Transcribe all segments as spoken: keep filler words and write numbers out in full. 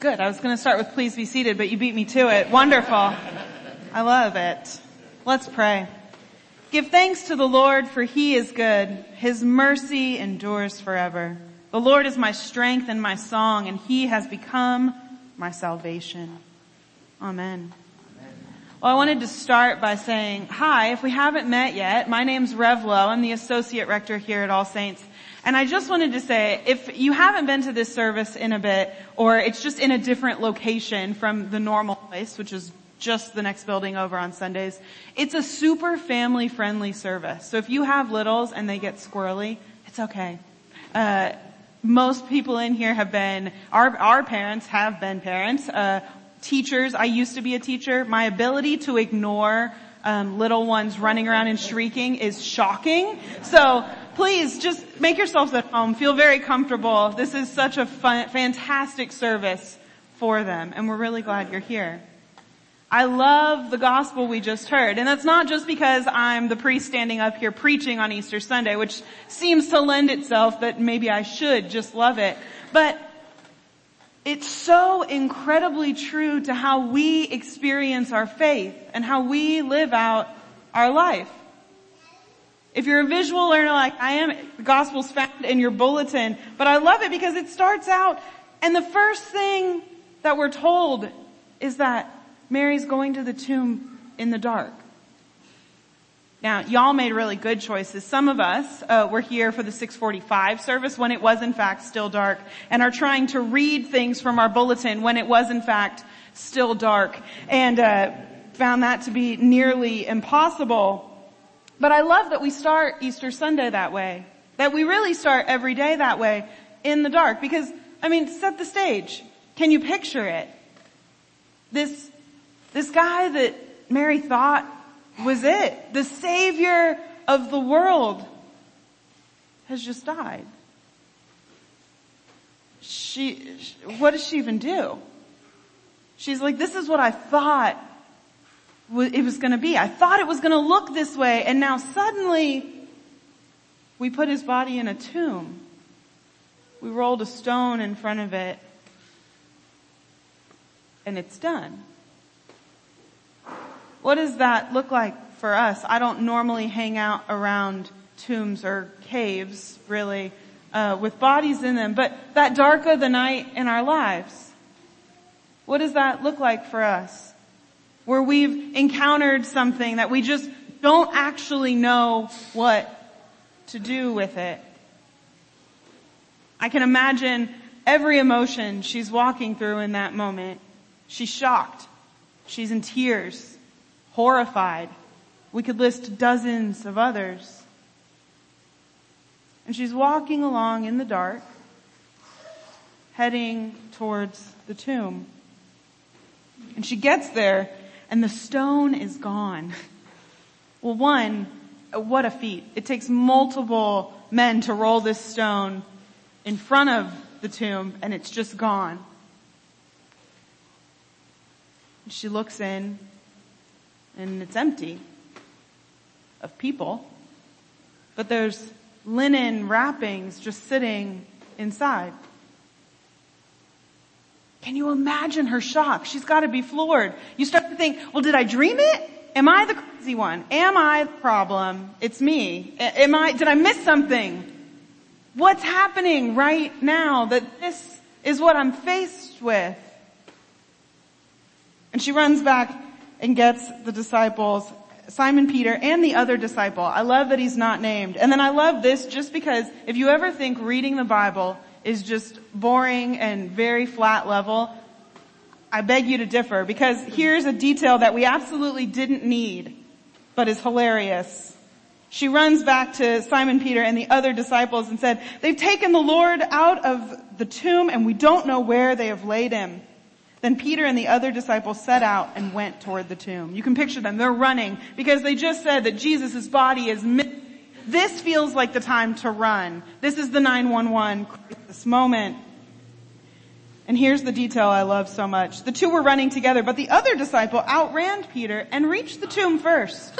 Good. I was going to start with please be seated, but you beat me to it. Wonderful. I love it. Let's pray. Give thanks to the Lord, for he is good. His mercy endures forever. The Lord is my strength and my song, and he has become my salvation. Amen. Well, I wanted to start by saying, hi, if we haven't met yet, my name's Rev Lowe. I'm the Associate Rector here at All Saints. And I just wanted to say, if you haven't been to this service in a bit, or it's just in a different location from the normal place, which is just the next building over on Sundays, it's a super family-friendly service. So if you have littles and they get squirrely, it's okay. Uh, most people in here have been, our, our parents have been parents, uh, teachers. I used to be a teacher. My ability to ignore um, little ones running around and shrieking is shocking. So please just make yourselves at home. Feel very comfortable. This is such a fun, fantastic service for them, and we're really glad you're here. I love the gospel we just heard, and that's not just because I'm the priest standing up here preaching on Easter Sunday, which seems to lend itself that maybe I should just love it, but it's so incredibly true to how we experience our faith and how we live out our life. If you're a visual learner like I am, the gospel's found in your bulletin, but I love it because it starts out, and the first thing that we're told is that Mary's going to the tomb in the dark. Now, y'all made really good choices. Some of us uh, were here for the six forty-five service when it was in fact still dark, and are trying to read things from our bulletin when it was in fact still dark, and uh found that to be nearly impossible. But I love that we start Easter Sunday that way, that we really start every day that way, in the dark, because, I mean, set the stage. Can you picture it? This, this guy that Mary thought was it, the Savior of the world, has just died. She, what does she even do? She's like, this is what I thought it was going to be. I thought it was going to look this way, and now suddenly we put his body in a tomb. We rolled a stone in front of it, and it's done. What does that look like for us? I don't normally hang out around tombs or caves, really, uh, with bodies in them, but that dark of the night in our lives, what does that look like for us? Where we've encountered something that we just don't actually know what to do with it. I can imagine every emotion she's walking through in that moment. She's shocked. She's in tears, horrified. We could list dozens of others. And she's walking along in the dark, heading towards the tomb. And she gets there, and the stone is gone. Well, one, what a feat. It takes multiple men to roll this stone in front of the tomb, and it's just gone. She looks in, and it's empty of people, but there's linen wrappings just sitting inside. Can you imagine her shock? She's got to be floored. You start to think, well, did I dream it? Am I the crazy one? Am I the problem? It's me. Am I, did I miss something? What's happening right now that this is what I'm faced with? And she runs back and gets the disciples, Simon Peter and the other disciple. I love that he's not named. And then I love this just because if you ever think reading the Bible is just boring and very flat level, I beg you to differ, because here's a detail that we absolutely didn't need, but is hilarious. She runs back to Simon Peter and the other disciples and said, they've taken the Lord out of the tomb and we don't know where they have laid him. Then Peter and the other disciples set out and went toward the tomb. You can picture them. They're running because they just said that Jesus' body is missing. This feels like the time to run. This is the nine one one crisis moment. And here's the detail I love so much. The two were running together, but the other disciple outran Peter and reached the tomb first.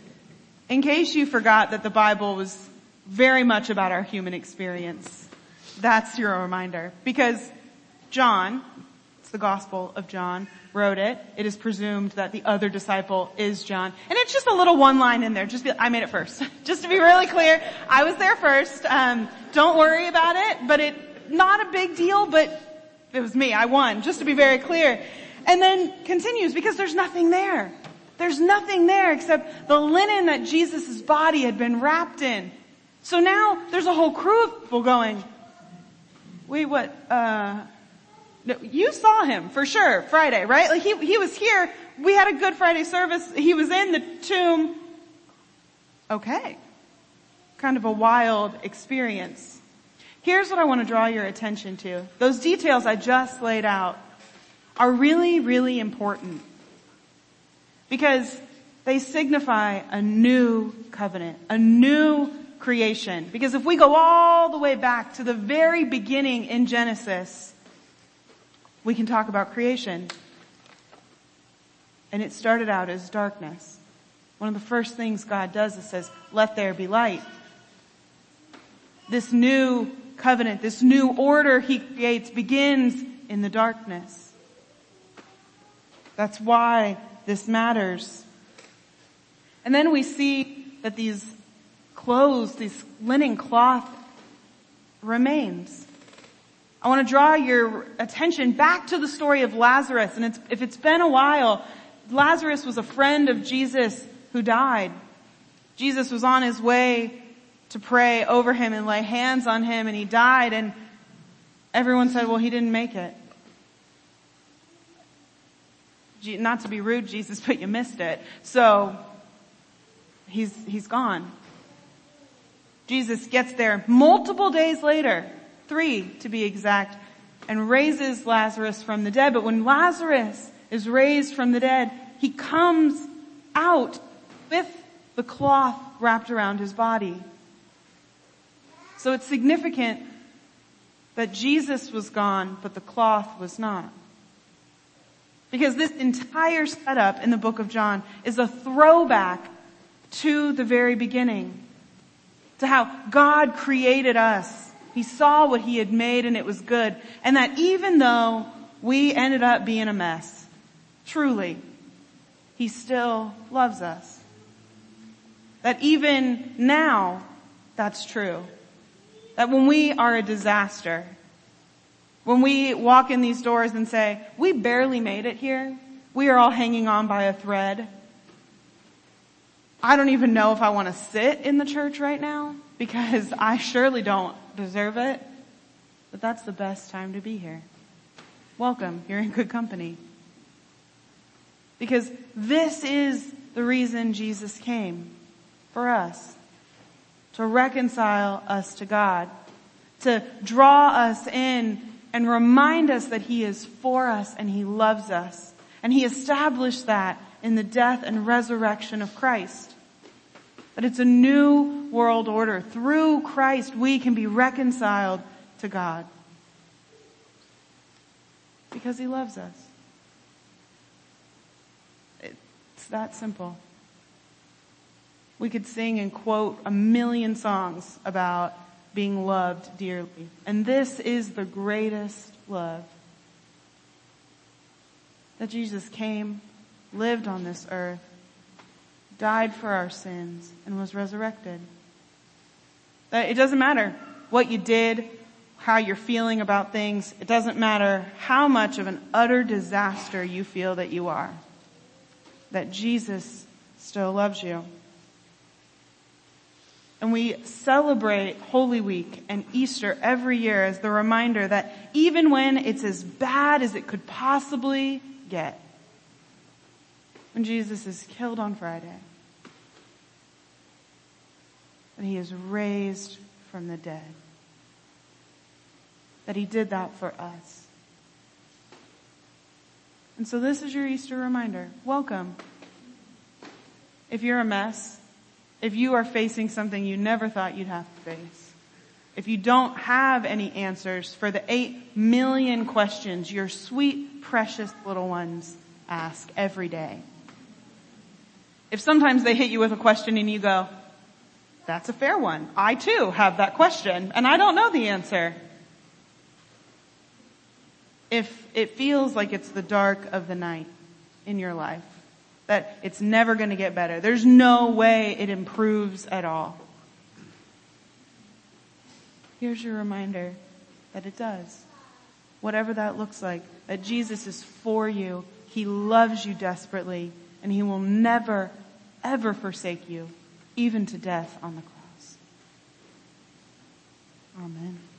In case you forgot that the Bible was very much about our human experience, that's your reminder. Because John, it's the Gospel of John, wrote it. It is presumed that the other disciple is John. And it's just a little one line in there. Just be, I made it first. Just to be really clear, I was there first. Um, don't worry about it, but it, not a big deal, but it was me. I won, just to be very clear. And then continues, because there's nothing there. There's nothing there except the linen that Jesus' body had been wrapped in. So now there's a whole crew of people going, wait, what, uh, no, you saw him for sure Friday, right? Like he, he was here. We had a Good Friday service. He was in the tomb. Okay. Kind of a wild experience. Here's what I want to draw your attention to. Those details I just laid out are really, really important because they signify a new covenant, a new creation. Because if we go all the way back to the very beginning in Genesis, we can talk about creation. And it started out as darkness. One of the first things God does is says, let there be light. This new covenant, this new order he creates begins in the darkness. That's why this matters. And then we see that these clothes, this linen cloth remains. I want to draw your attention back to the story of Lazarus. And it's, if it's been a while, Lazarus was a friend of Jesus who died. Jesus was on his way to pray over him and lay hands on him, and he died, and everyone said, well, he didn't make it. Not to be rude, Jesus, but you missed it. So he's, he's gone. Jesus gets there multiple days later, three to be exact, and raises Lazarus from the dead. But when Lazarus is raised from the dead, he comes out with the cloth wrapped around his body. So it's significant that Jesus was gone, but the cloth was not. Because this entire setup in the book of John is a throwback to the very beginning, to how God created us. He saw what he had made and it was good. And that even though we ended up being a mess, truly, he still loves us. That even now, that's true. That when we are a disaster, when we walk in these doors and say, we barely made it here, we are all hanging on by a thread. I don't even know if I want to sit in the church right now because I surely don't deserve it. But that's the best time to be here. Welcome. You're in good company. Because this is the reason Jesus came for us. To reconcile us to God. To draw us in and remind us that he is for us and he loves us. And he established that in the death and resurrection of Christ. That it's a new world order. Through Christ, we can be reconciled to God. Because he loves us. It's that simple. We could sing and quote a million songs about being loved dearly. And this is the greatest love. That Jesus came, lived on this earth, died for our sins, and was resurrected. That it doesn't matter what you did, how you're feeling about things. It doesn't matter how much of an utter disaster you feel that you are. That Jesus still loves you. And we celebrate Holy Week and Easter every year as the reminder that even when it's as bad as it could possibly get, when Jesus is killed on Friday, that he is raised from the dead, that he did that for us. And so this is your Easter reminder. Welcome. If you're a mess, if you are facing something you never thought you'd have to face, if you don't have any answers for the eight million questions your sweet, precious little ones ask every day, if sometimes they hit you with a question and you go, that's a fair one. I too have that question and I don't know the answer. if it feels like it's the dark of the night in your life, that it's never going to get better, there's no way it improves at all, here's your reminder that it does. Whatever that looks like, that Jesus is for you. He loves you desperately, and he will never, ever forsake you, even to death on the cross. Amen.